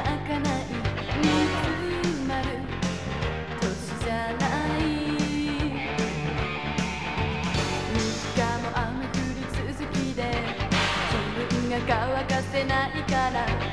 かない煮詰まる年じゃない。3日も雨降り続きで気分が乾かせないから